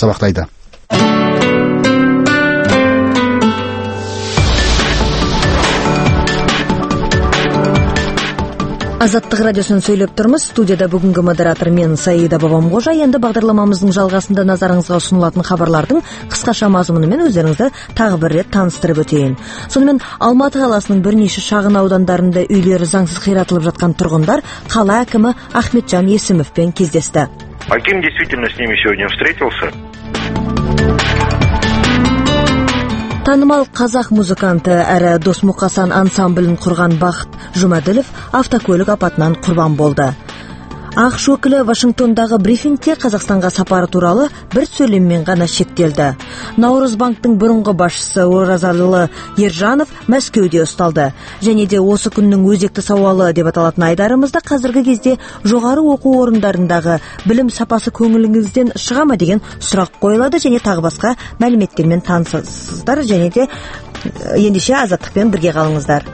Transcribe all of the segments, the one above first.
сабақтайды. Азаттық радиосын сөйлеп тұрмыз. Студияда бүгінгі модератор мен Саида Бабамқожа. Енді бағдарламамыздың жалғасында назарыңызға ұсынылатын хабарлардың қысқаша мазмұнымен өздеріңізді тағы бір рет таныстырып өтейін. Сонымен Алматы қаласының бірнеше шағын аудандарында үйлері заңсыз қиратылып жатқан тұрғындар қала әкімі Ахметжан Есімовпен кездесті. Аким действительно с ними сегодня встретился. Танымал қазақ музыканты әрі Досмұқасан ансамблін құрған Бақыт Жұмаділов автокөлік апатынан құрбан болды. Ақш өкілі Вашингтондағы брифингте Қазақстанға сапары туралы бір сөйлеммен ғана шектелді. Наурыз банктың бұрынғы басшысы Оразалы Ержанов Мәскеуде ұсталды. Және де осы күннің өзекті сауалы деп аталатын айдарымызда қазіргі кезде жоғары оқу орындарындағы білім сапасы көңіліңізден шыға ма деген сұрақ қойылады, және тағы басқа мәліметтермен танысыздар, және де ендеше Азаттықпен бірге қалыңыздар.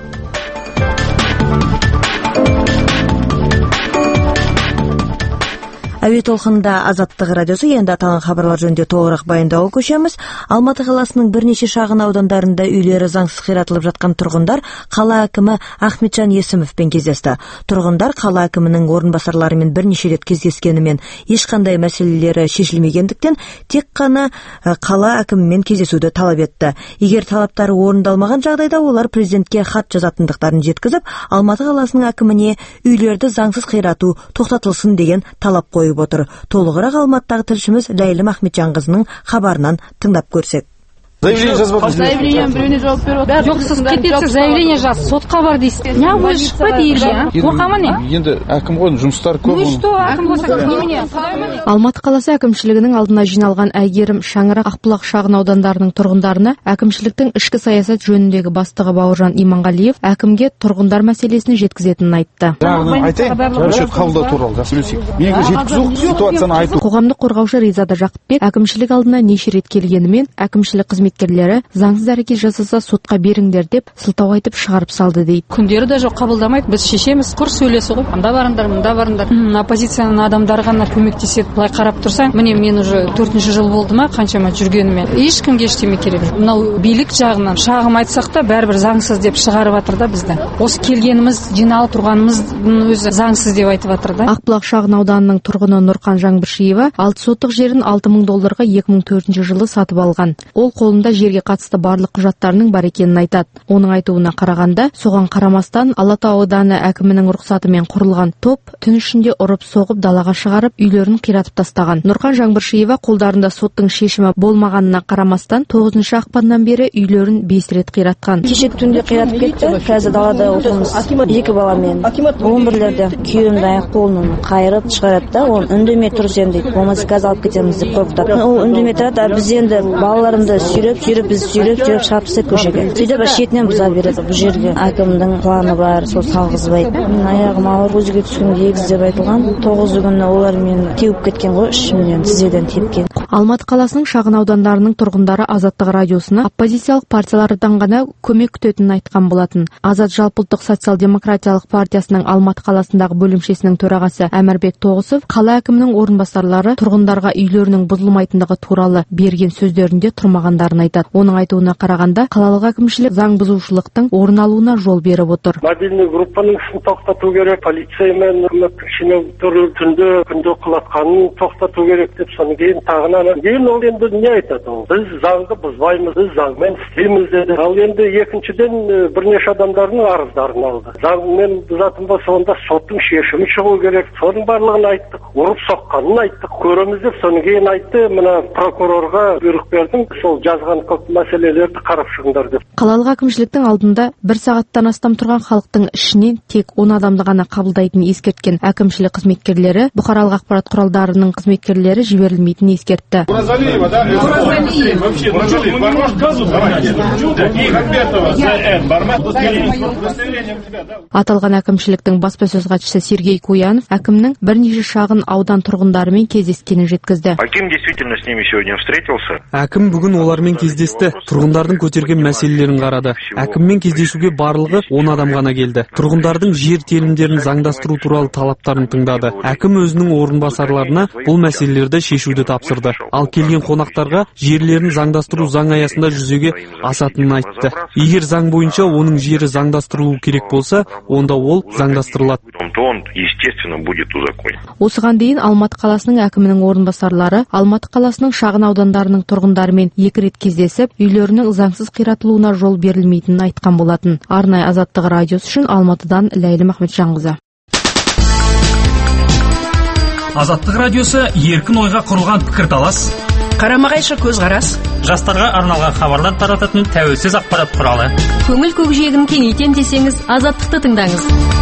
Әуе толқынында Азаттық радиосы. Енді аталған хабарлар жөнінде толығырақ баяндауға көшеміз. Алматы қаласының бірнеше шағын аудандарында үйлері заңсыз қиратылып жатқан тұрғындар қала әкімі Ахметжан Есімовпен кездесті. Тұрғындар қала әкімінің орынбасарларымен бірнеше рет кездескенімен ешқандай мәселелері шешілмегендіктен тек қана қала әкімімен кездесуді талап етті. Егер талаптары орындалмаған жағдайда олар президентке хат жазатындықтарын жеткізіп, Алматы қаласының әкіміне үйлерді заңсыз қирату тоқтатылсын деген талап қойып отыр. Толығырақ Алматыдағы тілшіміз Ләйлім Ахметжанқызының хабарынан тыңдап көрсек. Заявлением біреуіне жауап беріп жоқ, сіз кетесіз, заявление жаз, сотқа бар дейсіз. Не өзі шықпайды елге? Қорқамын не? Енді әкім ғой, жұмыстар көп. Алматы қаласы әкімшілігінің алдына жиналған Әйгерім, Шаңырақ, Ақбұлақ шағын аудандарының тұрғындарына әкімшіліктің ішкі саясат жөніндегі бастығы Бауыржан Иманғалиев әкімге тұрғындар мәселесін жеткізетінін айтты. Қоғамдық қорғаушы Ризада Жақыпбек әкімшілік алдына неше рет келгенімен әкімшілік қызметкерлері заңсыз әрекет жасаса сотқа беріңдер деп сылтау айтып шығарып салды дейді. Күндері де жоқ, қабылдамайды, біз шешеміз, құр сөйлесі ғой. Анда барыңдар, мында барыңдар. Оппозицияның адамдары ғана көмектеседі. Былай қарап тұрсаң, міне мен уже 4-ші жыл болды ма, қаншама жүргеніме. Ешкімге ештеме керек жоқ. Мынау билік жағынан шағым айтсақ та бәрібір заңсыз деп шығарып жатыр да бізді. Осы келгеніміз, жиналып тұрғанымыздың өзі заңсыз деп айтып жатыр да. Ақбұлақ шағын ауданының тұрғыны Нұрқан Жаңбыршиева 6 сотық жерін $6,000 2004 жылы сатып алған. Ол қолында жерге қатысты барлық құжаттарының бар екенін айтады. Оның айтуына қарағанда, соған қарамастан Алатау ауданы әкімінің рұқсатымен құрылған топ түн ішінде ұрып соғып далаға шығарып, үйлерін қиратып тастаған. Нұрқан Жаңбыршиева қолдарында соттың шешімі болмағанына қарамастан 9 ақпаннан бері үйлерін 5 рет қиратқан. Кеше түнде қиратып кетті. Қазір далада отырмыз. 2 баламен. 11-лерде күйеуімді аяқ-қолын қайырып шығарады да, оны үндемей тұр сен дейді. Болмаса қазір алып кетеміз деп қорқытады. Ол үндемей тұрады, біз енді балаларымды біз сүйреп шығарып тастайды көшеге. Сөйтіп шетінен бұза береді. Бұл жерге әкімдің планы бар, сол салғызбайды. Мен аяғым ауыр, көзге түскен егіз деп айтылған. 9 күні олар мені теуіп кеткен ғой, ішімнен тізеден тепкен. Алматы қаласының шағын аудандарының тұрғындары Азаттық радиосына оппозициялық партиялардан ғана көмек күтетінін айтқан болатын. Азат жалпыұлттық социал-демократиялық партиясының Алматы қаласындағы бөлімшесінің төрағасы Әмірбек Тоғысов қала әкімінің орынбасарлары тұрғындарға үйлерінің бұзылмайтындығы туралы берген сөздерінде тұрмағандарын айтады. Оның айтуына қарағанда, қалалық әкімшілік заң бұзушылықтың орын алуына жол беріп отыр. Мобильный группаның ісін тоқтату керек, полиция мен үкіметтік шинеліктер күнде құлатқанын тоқтату керек деп соны кейін тағынан ол енді не айтады? Біз заңды бұзбаймыз, біз заңмен істейміз деді. Ал енді екіншіден бірнеше адамдардың арыздарын алды. Заңмен бұзатын болса онда соттың шешімі шығу керек. Соның барлығын айттық, ұрып соққанын айттық, көреміз деп соны кейін айтты. Мына прокурорға бұйрық бердім, сол жазған көп мәселелерді қарап шығыңдар деп. Қалалық әкімшіліктің алдында 1 сағаттан астам тұрған халықтың ішінен тек 10 адамды ғана қабылдайтын ескерткен әкімшілік қызметкерлері, бұқаралық ақпарат құралдарының қызметкерлері жіберілмейтінін ескертті. Аталған әкімшіліктің баспасөз хатшысы Сергей Куянов әкімнің бірнеше шағын аудан тұрғындарымен кездескенін жеткізді. Әкім бүгін олармен кездесті. Тұрғындардың көтерген мәселелерін қарады. Әкіммен кездесуге барлығы 10 адам ғана келді. Тұрғындардың жер телімдерін заңдастыру туралы талаптарын тыңдады. Әкім өзінің орынбасарларына бұл мәселелерді шешуді тапсырды. Ал келген қонақтарға жерлерін заңдастыру заң аясында жүзеге асатынын айтты. Егер заң бойынша оның жері заңдастырылуы керек болса, онда ол заңдастырылады. Он, естественно, будет узаконен. Осыған дейін Алматы қаласының әкімінің орынбасарлары Алматы қаласының шағын аудандарының тұрғындарымен 2 рет кездесіп, үйлерінің заңсыз қиратылуына жол берілмейтінін айтқан болатын. Арнайы Азаттық радиосы үшін Алматыдан Ләйлім Ахметжанқызы. Азаттық радиосы еркін ойға құрылған пікірталас, қарама-қайшы көзқарас, жастарға арналған хабарлар тарататын тәуелсіз ақпарат құралы. Көңіл көкжиегін кеңейтем десеңіз, Азаттықты тыңдаңыз.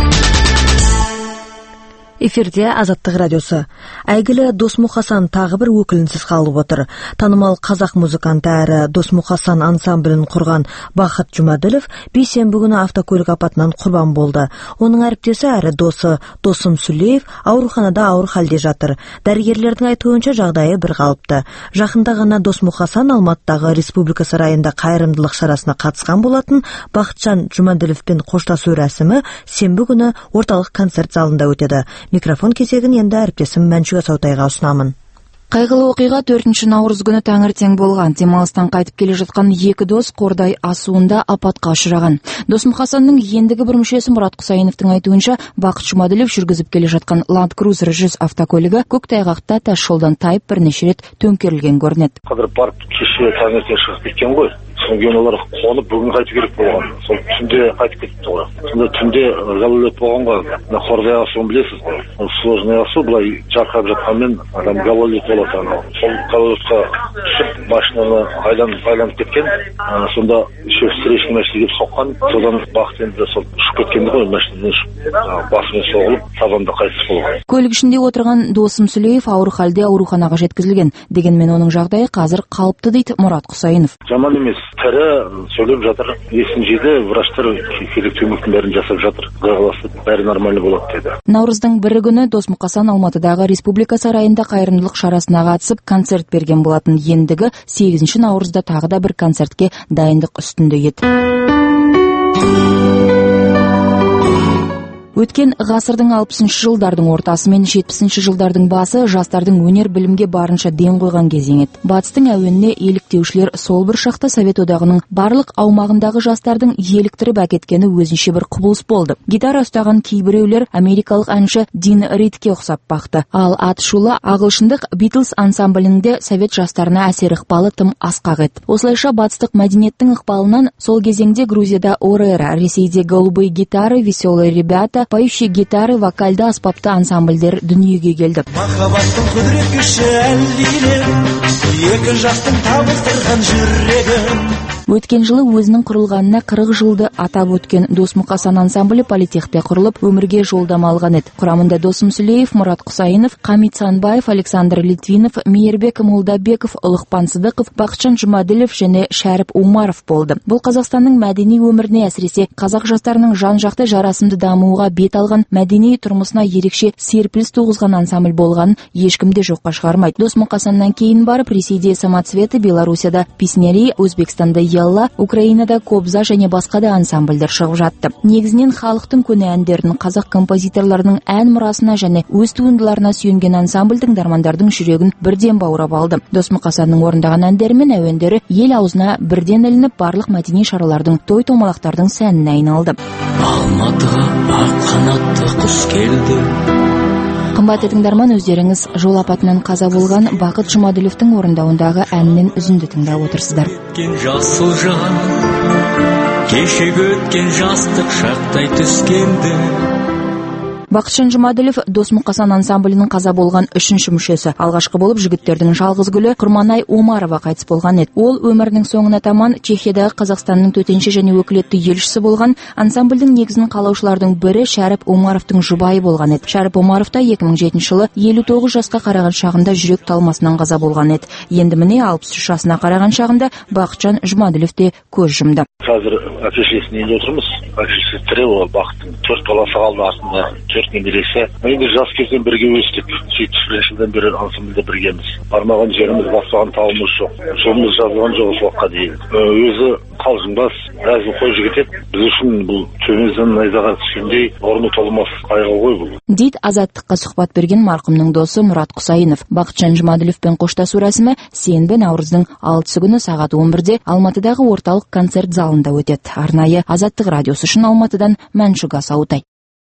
Эфирде Азаттық радиосы. Әйгілі Досмұқасан тағы бір өкілінсіз қалып отыр. Танымал қазақ музыканты әрі Досмұқасан ансамблін құрған Бақыт Жұмаділов бейсенбі күні автокөлік апатынан құрбан болды. Оның әріптесі әрі досы Досым Сүлеев ауруханада ауыр халде жатыр. Дәрігерлердің айтуынша жағдайы бір қалыпты. Жақында ғана Досмұқасан Алматыдағы Республика сарайында қайырымдылық шарасына қатысқан болатын. Бақытжан Жұмаділовпен қоштасу рәсімі сенбі күні орталық концерт залында өтеді. Микрофон кезегін енді әріптесім Мәншуға Саутайға ұсынамын. Қайғылы оқиға 4 наурыз күні таңертең болған. Демалыстан қайтып келе жатқан екі дос Қордай асуында апатқа ұшыраған. Досмұқасанның ендігі бір мүшесі Мұрат Құсайыновтың айтуынша, Бақыт Жұмаділов жүргізіп келе жатқан Land Cruiser 100 автокөлігі көктайғақта тас жолдан тайып бірнеше рет төңкерілген көрінеді. Қыдырып барып кеше таңертең шығып кеткен ғой. Содан олар қонып бүгін қайту керек болған. Сол түнде қайтып кетті ғой. Сонда түнде галолед болғанға, Қордай асуын білесіз ғой. Сложный асу былай жарқырап жатқанмен адам галолед болады. Сол галоледқа түсіп машинаны айланып кеткен. Сонда еще встречный машина келіп соққан. Содан Бақыт енді сол ұшып кеткенді ғой, машинадан ұшып басымен соғылып табанда қайтыс болған. Көлік ішінде отырған Досым Сүлеев ауыр халде ауруханаға жеткізілген. Дегенмен оның жағдайы қазір қалыпты дейді Мұрат Құсайынов. Жаман емес. Тірі сөйлеп жатыр, есін жеді, врачтар керек көмектің бәрін жасап жатыр. Құдай бәрі нормально болады деді. Наурыздың 1 күні Досмұқасан Алматыдағы Республика сарайында қайырымдылық шарасына қатысып концерт берген болатын. Ендігі 8 наурызда тағы да бір концертке дайындық үстінде еді. Өткен ғасырдың 60-шы жылдардың ортасы мен 70-ші жылдардың басы жастардың өнер білімге барынша ден қойған кезең еді. Батыстың әуеніне еліктеушілер сол бір шақта Совет одағының барлық аумағындағы жастардың еліктіріп әкеткені өзінше бір құбылыс болды. Гитара ұстаған кейбіреулер америкалық әнші Дин Ридке ұқсап бақты. Ал атышулы ағылшындық Beatles ансамблінде Совет жастарына әсер ықпалы тым асқақ еді. Осылайша батыстық мәдениеттің ықпалынан сол кезеңде Грузияда Орера, Ресейде голубые гитары, веселые ребята, поющие гитары, вокальды аспапты ансамбльдер дүниеге келді. Махаббаттың құдірет күші әлдилер, екі жастың табыстырған жүрегім. Өткен жылы өзінің құрылғанына 40 жылды атап өткен Досмұқасан ансамблі политехте құрылып, өмірге жолдама алған еді. Құрамында Досым Сүлеев, Мұрат Құсайынов, Хамит Санбаев, Александр Литвинов, Мейірбек Молдабеков, Ұлықпан Сыдықов, Бақытжан Жұмаділов және Шәріп Умаров болды. Бұл Қазақстанның мәдени өміріне, әсіресе қазақ жастарының жан-жақты жарасымды дамуға бет алған мәдени тұрмысына ерекше серпіліс туғызған ансамбль болған ешкім де жоққа шығармайды. Досмұқасаннан кейін барып Ресейде Самоцветы, Беларусияда Песнярей, Өзбекстанда Ялла, Украинада Кобза және басқа да ансамбльдер шығып жатты. Негізінен халықтың көне әндерін қазақ композиторларының ән мұрасына және өз туындыларына сүйенген ансамбль тыңдармандардың жүрегін бірден баурап алды. Досмұқасанның орындаған әндері мен әуендері ел аузына бірден ілініп, барлық мәдени шаралардың, той-томалақтардың сәніне айналды. Алматыға ақ қанатты құс келді. Қымбатты тыңдарман, өздеріңіз жол апатынан қаза болған Бақыт Жұмаділовтың орындауындағы әннен үзінді тыңдап отырсыздар. Жасыл жан, кешегі өткен жастық шақтай түскенді. Бақытжан Жұмаділов Досмұқасан ансамблінің қаза болған 3-ші мүшесі. Алғашқы болып жігіттердің жалғыз гүлі Құрманай Омарова қайтыс болған еді. Ол өмірінің соңына таман Чехиядағы Қазақстанның төтенше және өкілетті елшісі болған. Ансамблдің негізін қалаушылардың бірі Шәріп Омаровтың жұбайы болған еді. Шәріп Омаров та 2007 жылы 59 жасқа қараған шағында жүрек талмасынан қаза болған еді. Енді міне 63 жасына қараған шағында Бақытжан Жұмаділов те көз жұмды. Қазір әке-шешесінің үйінде отырмыз. Әке-шешесі тірі, ол Бақыттың 4 баласы қалды артында. 4 немересі. Енді жас кезден бірге өстік. Сөйтіп бірінші жылдан бері ансамбльде біргеміз. Бармаған жеріміз, баспаған тауымыз жоқ. Жолымыз жазылған жоқ осы уақытқа дейін. Өзі қалжыңбас, әзіл қой жігіт еді. Біз үшін бұл төбемізден найзағар түскендей орны толмас қайғы ғой бұл. Дейді Азаттыққа сұхбат берген марқұмның досы Мұрат Құсайынов. Бақытжан Жұмаділовпен қоштасу рәсімі сенбі наурыздың 6 күні сағат 11-де Алматыдағы орталық концерт залында өтеді. Арнайы Азаттық радиосы үшін Алматыдан Мәншүк Асаутай.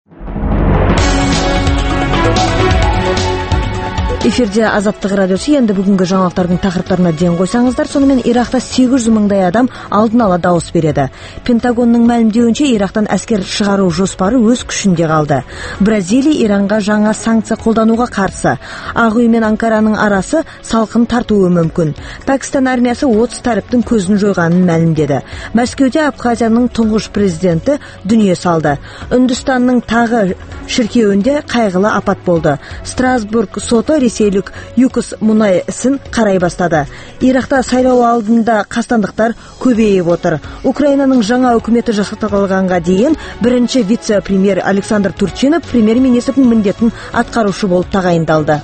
Эфирде Азаттық радиосы. Енді бүгінгі жаңалықтардың тақырыптарына ден қойсаңыздар, сонымен Иракта 800 мыңдай адам алдын ала дауыс береді. Пентагонның мәлімдеуінше Ирактан әскер шығару жоспары өз күшінде қалды. Бразилия Иранға жаңа санкция қолдануға қарсы. Ақ үй мен Анкараның арасы салқын тартуы мүмкін. Пәкістан армиясы 30 тәріптің көзін жойғанын мәлімдеді. Мәскеуде Абхазияның тұңғыш президенті дүние салды. Үндістанның тағы шіркеуінде қайғылы апат болды. Страсбург соты ресейлік Юкос мұнай ісін қарай бастады. Иракта сайлау алдында қастандықтар көбейіп отыр. Украинаның жаңа үкіметі жасақталғанға дейін бірінші вице-премьер Александр Турчинов премьер-министрдің міндетін атқарушы болып тағайындалды.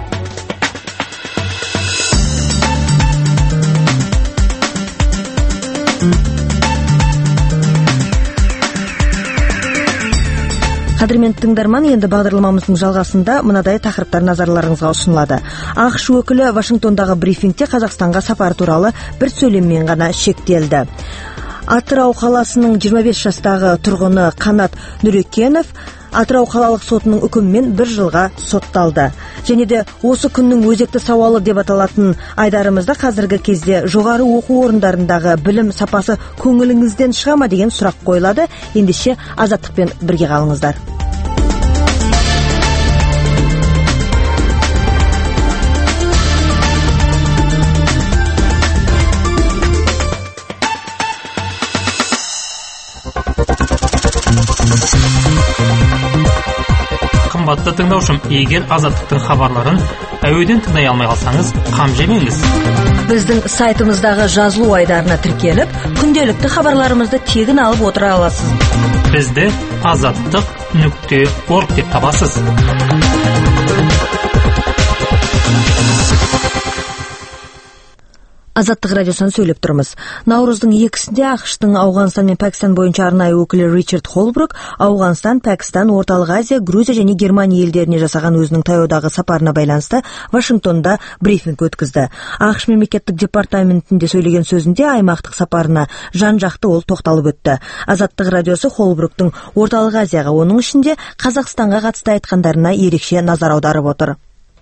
Қадірменді тыңдарман, енді бағдарламамыздың жалғасында мынадай тақырыптар назарларыңызға ұсынылады. ақш өкілі Вашингтондағы брифингте Қазақстанға сапар туралы бір сөйлеммен ғана шектелді. Атырау қаласының 25 жастағы тұрғыны Қанат Нүрекенов Атырау қалалық сотының үкімімен 1 жылға сотталды. Және де осы күннің өзекті сауалы деп аталатын айдарымызда қазіргі кезде жоғары оқу орындарындағы білім сапасы көңіліңізден шыға ма деген сұрақ қойылады. Ендеше Азаттықпен бірге қалыңыздар. Қымбатты тыңдаушым, егер Азаттықтың хабарларын әуеден тыңдай алмай қалсаңыз, қам жемеңіз. Біздің сайтымыздағы жазылу айдарына тіркеліп, күнделікті хабарларымызды тегін алып отыра аласыз. Бізді azаттық.org деп табасыз. Азаттық радиосын сөйлеп тұрмыз. Наурыздың 2-сінде ақштың Ауғанстан мен Пәкістан бойынша арнайы өкілі Ричард Холбрук Ауғанстан, Пәкістан, Орталық Азия, Грузия және Германия елдеріне жасаған өзінің таяудағы сапарына байланысты Вашингтонда брифинг өткізді. ақш мемлекеттік департаментінде сөйлеген сөзінде аймақтық сапарына жан-жақты ол тоқталып өтті. Азаттық радиосы Холбруктың Орталық Азияға, оның ішінде Қазақстанға қатысты айтқандарына ерекше назар аударып отыр.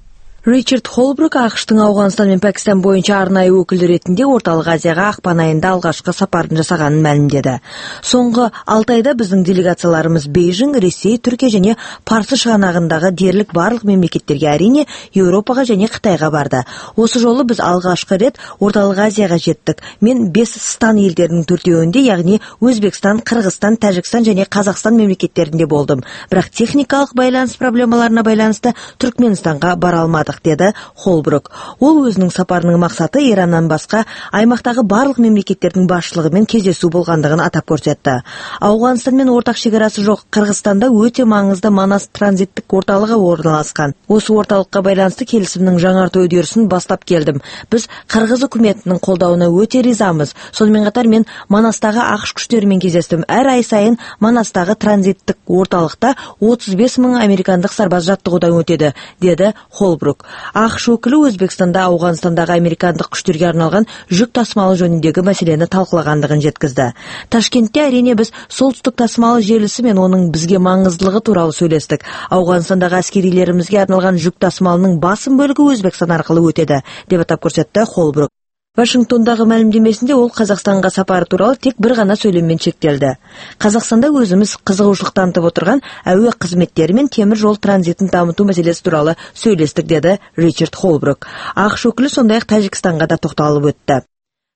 Ричард Холбрук ақштың Ауғанстан мен Пәкістан бойынша арнайы өкілі ретінде Орталық Азияға ақпан айында алғашқы сапарын жасағанын мәлімдеді. Соңғы 6 айда біздің делегацияларымыз Бейжің, Ресей, Түркия және Парсы шығанағындағы дерлік барлық мемлекеттерге, әрине Еуропаға және Қытайға барды. Осы жолы біз алғашқы рет Орталық Азияға жеттік. Мен 5 стан елдерінің 4-еуінде, яғни Өзбекстан, Қырғызстан, Тәжікстан және Қазақстан мемлекеттерінде болдым. Бірақ техникалық байланыс проблемаларына байланысты Түркменстанға бара алмадым, деді Холбрук. Ол өзінің сапарының мақсаты Ираннан басқа аймақтағы барлық мемлекеттердің басшылығымен кездесу болғандығын атап көрсетті. Ауғанстанмен ортақ шекарасы жоқ Қырғызстанда өте маңызды Манас транзиттік орталығы орналасқан. Осы орталыққа байланысты келісімнің жаңарту үдерісін бастап келдім. Біз Қырғыз үкіметінің қолдауына өте ризамыз. Сонымен қатар мен Манастағы ақш күштерімен кездестім. Әр ай сайын Манастағы транзиттік орталықта 35 мың американдық сарбаз жаттығудан өтеді, деді Холбрук. ақш өкілі Өзбекстанда Ауғанстандағы американдық күштерге арналған жүк тасымалы жөніндегі мәселені талқылағандығын жеткізді. Ташкентте әрине біз солтүстік тасымалы желісі мен оның бізге маңыздылығы туралы сөйлестік. Ауғанстандағы әскерилерімізге арналған жүк тасымалының басым бөлігі Өзбекстан арқылы өтеді, деп атап көрсетті Холбрук. Вашингтондағы мәлімдемесінде ол Қазақстанға сапары туралы тек бір ғана сөйлеммен шектелді. Қазақстанда өзіміз қызығушылық танытып отырған әуе қызметтері мен темір жол транзитін дамыту мәселесі туралы сөйлестік, деді Ричард Холбрук. ақш өкілі сондай-ақ Тәжікстанға да тоқталып өтті.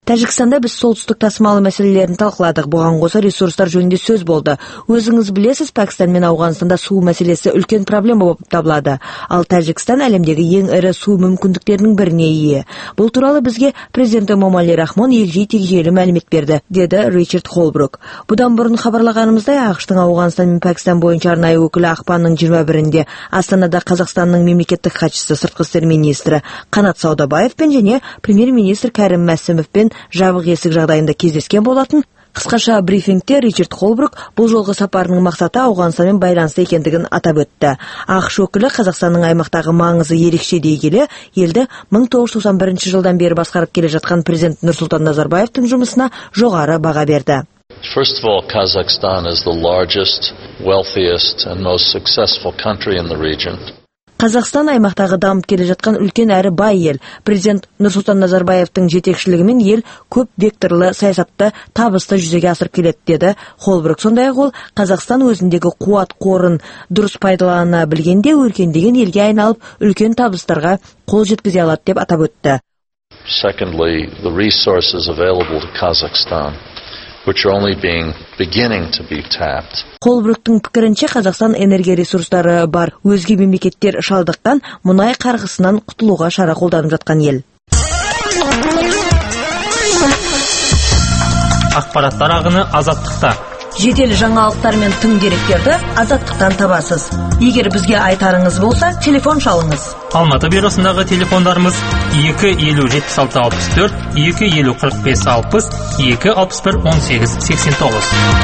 Тәжікстанда біз солтүстік тасымалы мәселелерін талқыладық. Бұған қоса ресурстар жөнінде сөз болды. Өзіңіз білесіз, Пәкістан мен Ауғанстанда су мәселесі үлкен проблема болып табылады. Ал Тәжікстан әлемдегі ең ірі су мүмкіндіктерінің біріне ие. Бұл туралы бізге президенті Эмомали Рахмон егжей-тегжейлі мәлімет берді, деді Ричард Холбрук. Бұдан бұрын хабарлағанымыздай, ақш-тың Ауғанстан мен Пәкістан бойынша арнайы өкілі ақпанның 21-інде Астанада Қазақстанның мемлекеттік хатшысы, сыртқы істер министрі Қанат Саудабаевпен және премьер-министр Кәрім Мәсімовпен жабық есік жағдайында кездескен болатын. Қысқаша брифингте Ричард Холбрук бұл жолғы сапарының мақсаты Ауғанстанмен байланысты екендігін атап өтті. ақш өкілі Қазақстанның аймақтағы маңызы ерекше дей келе, елді 1991 жылдан бері басқарып келе жатқан президент Нұрсұлтан Назарбаевтың жұмысына жоғары баға берді. First of all, Kazakhstan is the largest, wealthiest and most successful country in the region. Қазақстан аймақтағы дамып келе жатқан үлкен әрі бай ел. Президент Нұрсұлтан Назарбаевтың жетекшілігімен ел көп векторлы саясатты табысты жүзеге асырып келеді, деді Холбрук. Сондай-ақ ол Қазақстан өзіндегі қуат қорын дұрыс пайдалана білгенде өркендеген елге айналып үлкен табыстарға қол жеткізе алады деп атап өтті. Secondly, the resources available to Kazakhstan, which are only beginning to be tapped. Холбруктың пікірінше, Қазақстан энергия ресурстары бар өзге мемлекеттер шалдыққан мұнай қарғысынан құтылуға шара қолданып жатқан ел. Ақпараттар ағыны азаттықта. Жедел жаңалықтар мен тың деректерді азаттықтан табасыз. Егер бізге айтарыңыз болса, телефон шалыңыз. Алматы бюросындағы телефондарымыз 250-76-64, 250-45-60, 261-18-89.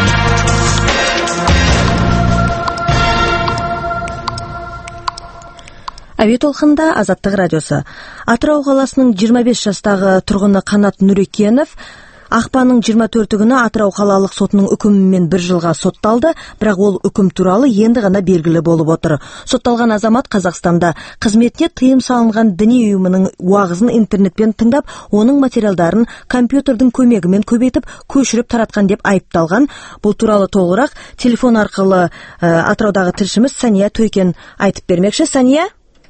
Әуе толқында Азаттық радиосы. Атырау қаласының 25 жастағы тұрғыны Қанат Нүрекенов ақпанның 24 күні Атырау қалалық сотының үкімімен 1 жылға сотталды, бірақ ол үкім туралы енді ғана белгілі болып отыр. Сотталған азамат Қазақстанда қызметіне тыйым салынған діни ұйымының уағызын интернетпен тыңдап, оның материалдарын компьютердің көмегімен көбейтіп, көшіріп таратқан деп айыпталған. Бұл туралы толығырақ телефон арқылы Атыраудағы тілшіміз Сания Тойкен айтып бермекші. Сания?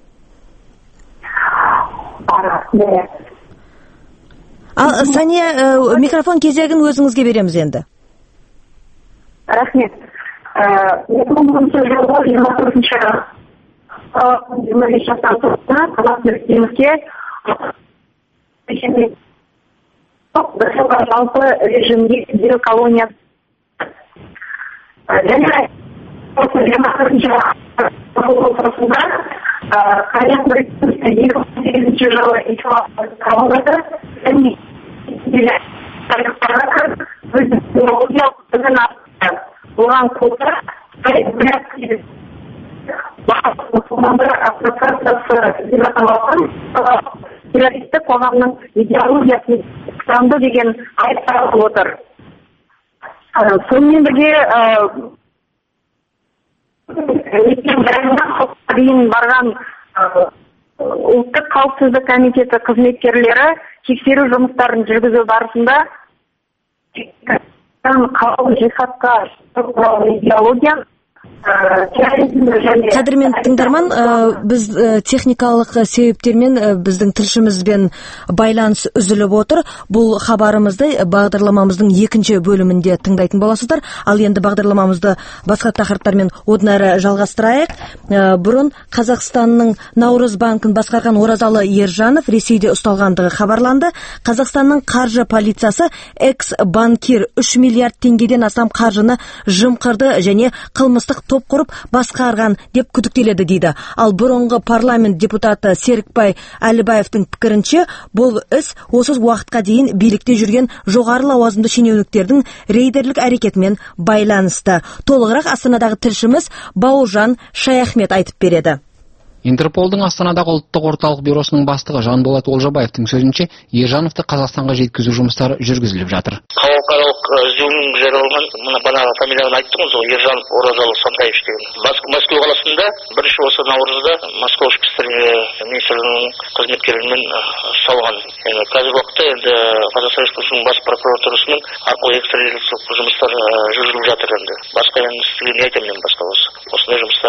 Сания, микрофон кезегін өзіңізге береміз енді. Рахмет. 2010 жылғы 24 жастан соттына Қанат Нүрекеновке бір жылға жалпы режимге беру колониясы. Және 24 жылғы Қанат Нүрекеновке 2008 жылы колониясы оған қоса мұсылмандар ассоциациясы деп аталған террористік қоғамның идеологиясын ұстанды деген айып тағылып отыр. Сонымен бірге дейін барған ұлттық қауіпсіздік комитеті қызметкерлері тексеру жұмыстарын жүргізу барысында қалалы жихадқа идеология Қадірмен тыңдарман, біз техникалық себептермен біздің тілшімізбен байланыс үзіліп отыр. Бұл хабарымызды бағдарламамыздың екінші бөлімінде тыңдайтын боласыздар. Ал енді бағдарламамызды басқа тақырыптармен одан әрі жалғастырайық. Бұрын Қазақстанның Наурыз банкін басқарған Оразалы Ержанов Ресейде ұсталғандығы хабарланды. Қазақстанның қаржы полициясы экс-банкир 3 миллиард теңгеден астам қаржыны жымқырды және қылмыстық топ құрып басқарған деп күдіктеледі дейді. Ал бұрынғы парламент депутаты Серікбай Әлібаевтың пікірінше, бұл іс осы уақытқа дейін билікте жүрген жоғары лауазымды шенеуніктердің рейдерлік әрекетімен байланысты. Толығырақ Астанадағы тілшіміз Бауыржан Шаяхмет айтып береді. Интерполдың Астанадағы ұлттық орталық бюросының бастығы Жанболат Олжабаевтың сөзінше, Ержановты Қазақстанға жеткізу жұмыстары жүргізіліп жатыр. Халықаралық іздеудің жарияланған, мына бағанағы фамилияны айттыңыз, ол Ержанов Оразалы Сантаевич деген. Мәскеу қаласында бірінші осы наурызда Москва ішкі істер министрлігінің қызметкерлерімен ұсталған. Қазіргі уақытта енді Қазақстан Республикасының бас прокуратурасының арқылы экстрадициялық жұмыстар жүргізіліп жатыр енді. Басқа енді сізге не айтамын, басқа осындай жұмыстар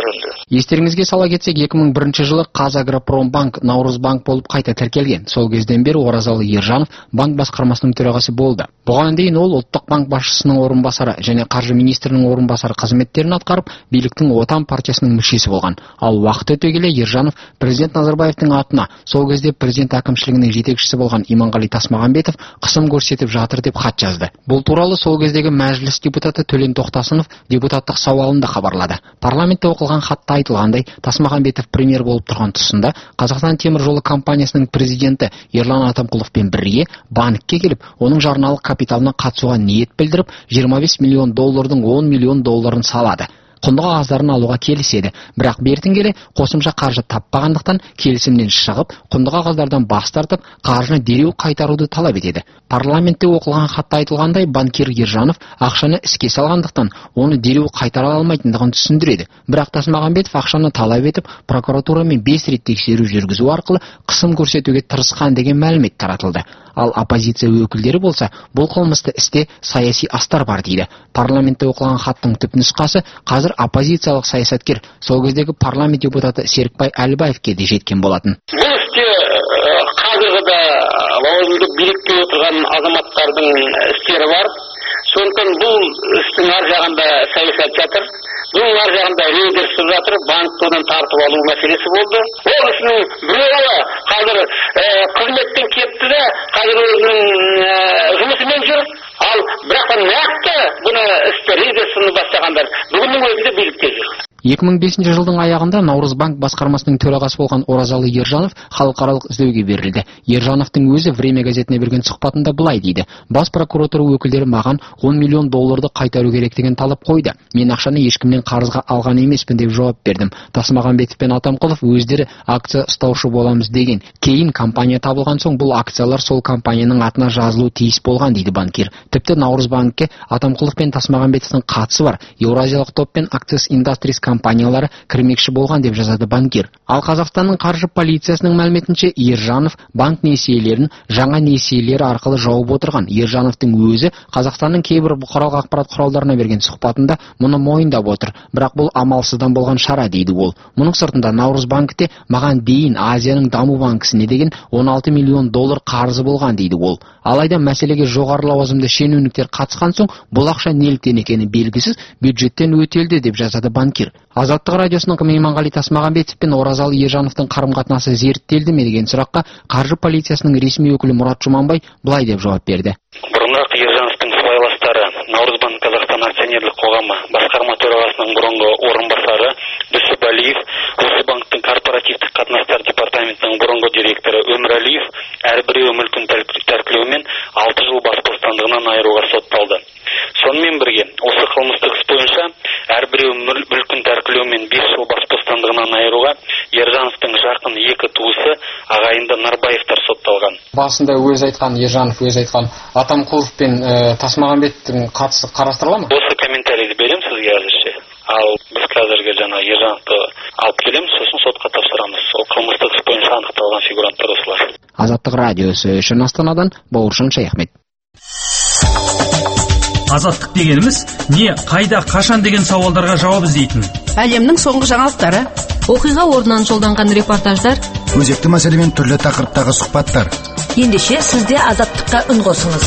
жарылды. Естеріңізге сала кетсек, 2001 жылы Қазагропромбанк Наурызбанк болып қайта тіркелген. Сол кезден бері Оразалы Ержанов банк басқармасының төрағасы болды. Бұған дейін ол ұлттық банк басшысының орынбасары және қаржы министрінің орынбасары қызметтерін атқарып, биліктің Отан партиясының мүшесі болған. Ал уақыт өте келе Ержанов президент Назарбаевтың атына сол кезде президент әкімшілігінің жетекшісі болған Иманғали Тасмағамбетов қысым көрсетіп жатыр деп хат жазды. Бұл туралы сол кездегі мәжіліс депутаты Төлен Тоқтасынов депутаттық сауалында хабарлады. Парламентте оқылған хатта айтылғандай, Тасмағамбетов премьер болып тұрған тұсында Қазақстан темір жолы компаниясының президенті Ерлан Атамқұловпен бірге банкке келіп, оның жарналық капиталына қатысуға ниет білдіріп, 25 миллион доллардың 10 миллион долларын салады. Құнды қағаздарын алуға келіседі, бірақ бертін келе қосымша қаржы таппағандықтан келісімнен шығып, құнды қағаздардан бас тартып, қаржыны дереу қайтаруды талап етеді. Парламентте оқылған хатта айтылғандай, банкир Ержанов ақшаны іске салғандықтан, оны дереу қайтара алмайтындығын түсіндіреді. Бірақ Тасмағамбетов ақшаны талап етіп, прокуратурамен 5 рет тексеру жүргізу арқылы қысым көрсетуге тырысқан деген мәлімет таратылды. Ал оппозиция өкілдері болса, бұл қылмысты істе саяси астар бар дейді. Парламентте оқылған хаттың түпнұсқасы қазір оппозициялық саясаткер, сол кездегі парламент депутаты Серікбай Әлібаевке де жеткен болатын. Бұл істе қазіргі лауазымды билікте отырған азаматтардың істері бар. Сондықтан бұл істің ар жағында саясат жатыр. Бұл ар жағында рейдерсіп жатыр, банк одан тартып алу мәселесі болды. Ол істің біреуі қазір қызметтен кетті де, қазір өзінің жұмысымен жүр. Ал бірақ нақты бұны істі рейдерсіп бастағандар бүгіннің өзінде билікте жүр. 2005 жылдың аяғында Наурызбанк басқармасының төрағасы болған Оразалы Ержанов халықаралық іздеуге берілді. Ержановтың өзі Время газетіне берген сұхбатында былай дейді: бас прокуратура өкілдері маған 10 миллион долларды қайтару керек деген талап қойды. Мен ақшаны ешкімнен қарызға алған емеспін деп жауап бердім. Тасмағамбетов пен Атамқұлов өздері акция ұстаушы боламыз деген. Кейін компания табылған соң бұл акциялар сол компанияның атына жазылу тиіс болған дейді банкир. Тіпті Наурызбанкке Атамқұлов пен Тасмағамбетовтың қатысы бар. Еуразиялық топ пен Access Industries компаниялары кірмекші болған деп жазады банкир. Ал Қазақстанның қаржы полициясының мәліметінше, Ержанов банк несиелерін жаңа несиелер арқылы жауып отырған. Ержановтың өзі Қазақстанның кейбір бұқаралық ақпарат құралдарына берген сұхбатында мұны мойындап отыр. Бірақ бұл амалсыздан болған шара дейді ол. Мұның сыртында Наурызбанкте маған дейін Азияның даму банкісіне деген 16 миллион доллар қарызы болған дейді ол. Алайда мәселеге жоғары лауазымды шенеуніктер қатысқан соң, бұл ақша неліктен екені белгісіз, бюджеттен өтелді деп жазады банкир. Азаттық радиосының Иманғали Тасмағамбетов пен Оразалы Ержановтың қарым-қатынасы зерттелді ме деген сұраққа қаржы полициясының ресми өкілі Мұрат Жұманбай былай деп жауап берді. Бұрынырақ Ержановтың сыбайластары Наурызбанк Қазақстан акционерлік қоғамы басқарма төрағасының бұрынғы орынбасары Дүсіпәлиев, осы банктың корпоративтік қатынастар департаментінің бұрынғы директоры Өмірәлиев әрбіреуі мүлкін тәркілеумен 6 жыл бас бостандығынан айыруға сотталды. Сонымен бірге, осы қылмыстық іс бойынша әрбіреуі мүлкін тәркілеумен 5 жыл бас бостандығынан айыруға Ержановтың жақын 2 туысы ағайынды Нарбаевтар сотталған. Басында Ержанов өз айтқан Атамқұлов пен Тасмағамбеттің қатысы қарастырыла ма? Осы комментарийді берем сізге әзірше. Ал біз қазіргі Ержановты алып келеміз, сосын сотқа тапсырамыз. Ол қылмыстық іс бойынша анықталған фигуранттар осылар. Азаттық радиосы үшін Астанадан Бауыржан Шаяхмет. Азаттық дегеніміз не, қайда, қашан деген сауалдарға жауап іздейтін. Әлемнің соңғы жаңалықтары, оқиға орнынан жолданған репортаждар, өзекті мәселемен түрлі тақырыптағы сұхбаттар. Ендеше сізде Азаттыққа үн қосыңыз.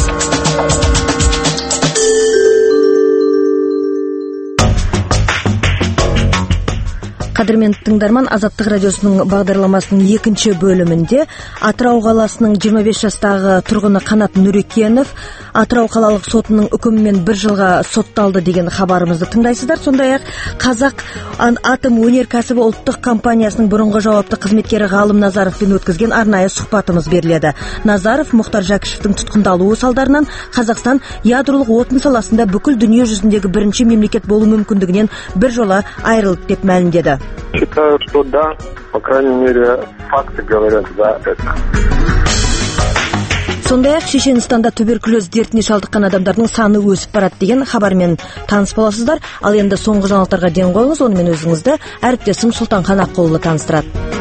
Қадірменді тыңдарман, Азаттық радиосының бағдарламасының екінші бөлімінде Атырау қаласының 25 жастағы тұрғыны Қанат Нүрекенов Атырау қалалық сотының үкімімен 1 жылға сотталды деген хабарымызды тыңдайсыздар. Сондай-ақ Қазақ атом өнеркәсібі ұлттық компаниясының бұрынғы жауапты қызметкері Ғалым Назаровпен өткізген арнайы сұхбатымыз беріледі. Назаров Мұхтар Жәкішевтің тұтқындалуы салдарынан Қазақстан ядролық отын саласында бүкіл дүние жүзіндегі бірінші мемлекет болу мүмкіндігінен біржола айырылды деп мәлімдеді. Считаю, что да, по крайней мере, факты говорят за это. Сондай-ақ Шешенстанда туберкулез дертіне шалдыққан адамдардың саны өсіп барады деген хабармен таныс боласыздар. Ал енді соңғы жаңалықтарға ден қойыңыз, онымен өзіңізді әріптесім Сұлтанхан Аққұлы таныстырады.